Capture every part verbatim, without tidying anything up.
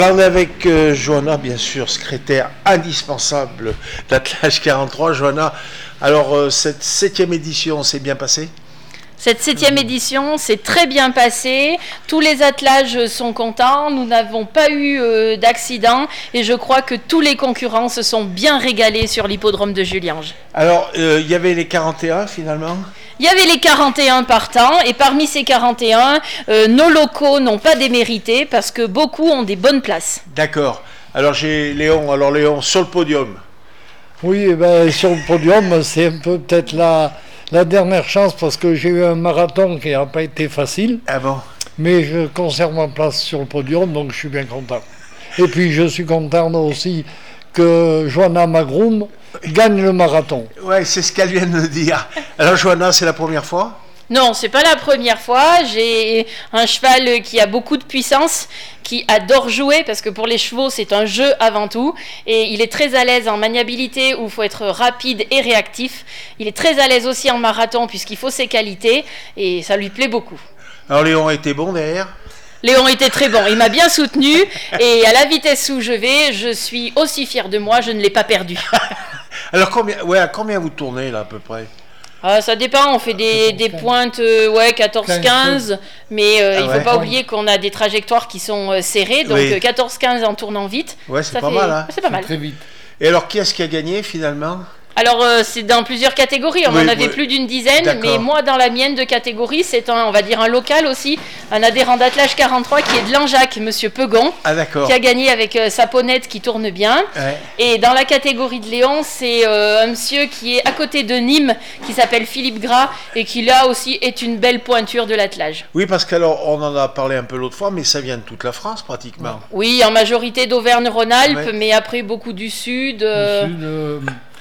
On est avec euh, Johanna, bien sûr, secrétaire indispensable d'Attelage quarante-trois. Johanna, alors euh, cette septième édition s'est bien passée ? Cette septième édition s'est très bien passée, tous les attelages sont contents, nous n'avons pas eu euh, d'accident et je crois que tous les concurrents se sont bien régalés sur l'hippodrome de Juliange. Alors, il euh, y avait les quarante et un finalement ? Il y avait les quarante et un partants et parmi ces quarante et un, euh, nos locaux n'ont pas démérité parce que beaucoup ont des bonnes places. D'accord. Alors j'ai Léon, alors Léon, sur le podium. Oui, eh ben, sur le podium, c'est un peu peut-être la... La dernière chance, parce que j'ai eu un marathon qui n'a pas été facile. Ah bon ? Mais je conserve ma place sur le podium, donc je suis bien content. Et puis je suis content aussi que Johanna Magroum gagne le marathon. Ouais, c'est ce qu'elle vient de me dire. Alors Johanna, c'est la première fois ? Non, c'est pas la première fois. J'ai un cheval qui a beaucoup de puissance, qui adore jouer, parce que pour les chevaux, c'est un jeu avant tout. Et il est très à l'aise en maniabilité, où il faut être rapide et réactif. Il est très à l'aise aussi en marathon, puisqu'il faut ses qualités, et ça lui plaît beaucoup. Alors Léon était bon derrière ? Léon était très bon, il m'a bien soutenu, et à la vitesse où je vais, je suis aussi fière de moi, je ne l'ai pas perdu. Alors combien, ouais, à combien vous tournez là à peu près ? Ah, ça dépend, on fait des, des pointes euh, ouais, quatorze quinze, mais euh, ah il ne faut ouais. pas oublier qu'on a des trajectoires qui sont euh, serrées, donc oui. euh, quatorze quinze en tournant vite. Ouais, c'est ça pas fait... mal. Hein. C'est pas mal. Très vite. Et alors, qui est-ce qui a gagné finalement ? Alors, euh, c'est dans plusieurs catégories, on oui, en avait oui. plus d'une dizaine, D'accord. mais moi, dans la mienne de catégorie, c'est un, on va dire un local aussi, un adhérent d'Attelage quarante-trois qui est de Langeac, Monsieur Pegon, ah, d'accord. qui a gagné avec euh, sa ponette qui tourne bien. Ouais. Et dans la catégorie de Léon, c'est euh, un monsieur qui est à côté de Nîmes, qui s'appelle Philippe Gras, et qui là aussi est une belle pointure de l'attelage. Oui, parce qu'alors, on en a parlé un peu l'autre fois, mais ça vient de toute la France pratiquement. Oui, en majorité d'Auvergne-Rhône-Alpes, ouais. mais après beaucoup du Sud. Euh... Du sud euh...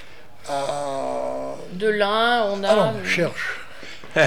De l'Ain, on a... Ah non, je cherche. euh,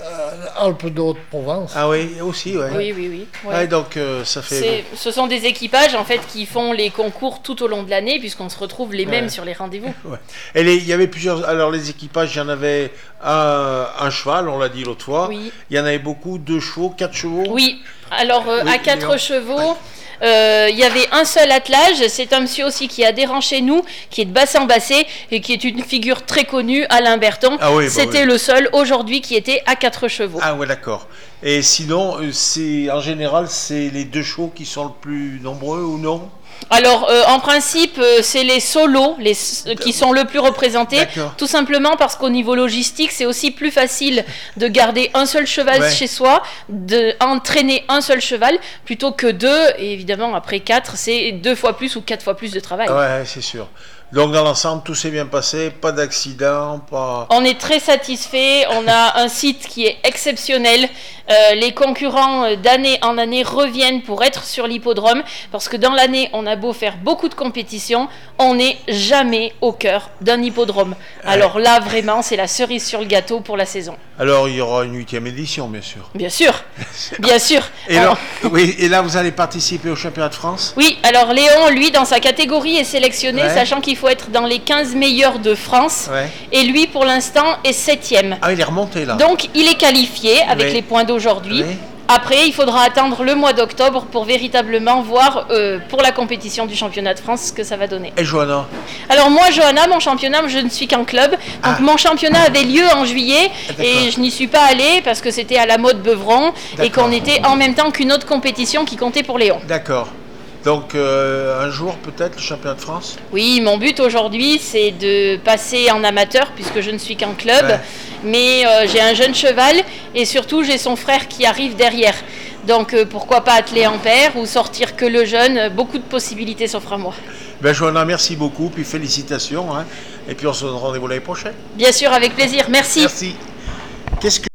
Alpes de Haute-Provence. Ah oui, aussi, ouais. Oui, oui, oui. Ouais. Ouais, donc euh, ça fait... C'est, ce sont des équipages en fait qui font les concours tout au long de l'année, puisqu'on se retrouve les mêmes ouais. sur les rendez-vous. Ouais. Et les, il y avait plusieurs... Alors les équipages, il y en avait un, un cheval, on l'a dit l'autre fois. Oui. Il y en avait beaucoup, deux chevaux, quatre chevaux. Oui, alors euh, oui, à quatre Léon. chevaux... Ouais. Euh, il y avait un seul attelage, c'est un monsieur aussi qui est adhérent chez nous, qui est de Bassin-Bassé et qui est une figure très connue, Alain Berton. Ah oui, bah C'était oui. le seul aujourd'hui qui était à quatre chevaux. Ah ouais, d'accord. Et sinon, c'est, en général, c'est les deux chevaux qui sont le plus nombreux ou non ? Alors, euh, en principe, euh, c'est les solos les, euh, qui sont le plus représentés, D'accord. tout simplement parce qu'au niveau logistique, c'est aussi plus facile de garder un seul cheval ouais. chez soi, d'entraîner un seul cheval, plutôt que deux, et évidemment, après quatre, c'est deux fois plus ou quatre fois plus de travail. Ouais, c'est sûr. Donc dans l'ensemble, tout s'est bien passé, pas d'accident, pas... On est très satisfait, on a un site qui est exceptionnel. Euh, les concurrents euh, d'année en année reviennent pour être sur l'hippodrome, parce que dans l'année, on a beau faire beaucoup de compétitions, on n'est jamais au cœur d'un hippodrome. Alors là, vraiment, c'est la cerise sur le gâteau pour la saison. Alors il y aura une huitième édition, bien sûr. Bien sûr, bien sûr. Et, On... alors, oui, et là, vous allez participer au championnat de France ? Oui, alors Léon, lui, dans sa catégorie, est sélectionné, ouais. sachant qu'il faut être dans les quinze meilleurs de France. Ouais. Et lui, pour l'instant, est septième. Ah, il est remonté, là. Donc, il est qualifié avec oui. les points d'aujourd'hui. Oui. Après, il faudra attendre le mois d'octobre pour véritablement voir euh, pour la compétition du championnat de France ce que ça va donner. Et Johanna ? Alors moi, Johanna, mon championnat, je ne suis qu'un club. Donc ah. mon championnat avait lieu en juillet D'accord. et je n'y suis pas allée parce que c'était à la mode Beuvron et D'accord. qu'on était en même temps qu'une autre compétition qui comptait pour Léon. D'accord. Donc euh, un jour peut-être le championnat de France ? Oui, mon but aujourd'hui c'est de passer en amateur puisque je ne suis qu'un club, ouais. mais euh, j'ai un jeune cheval et surtout j'ai son frère qui arrive derrière. Donc euh, pourquoi pas atteler en paire ou sortir que le jeune, beaucoup de possibilités s'offrent à moi. Ben Johanna, merci beaucoup, puis félicitations, hein, et puis on se donne rendez-vous l'année prochaine. Bien sûr, avec plaisir, merci. Merci. Qu'est-ce que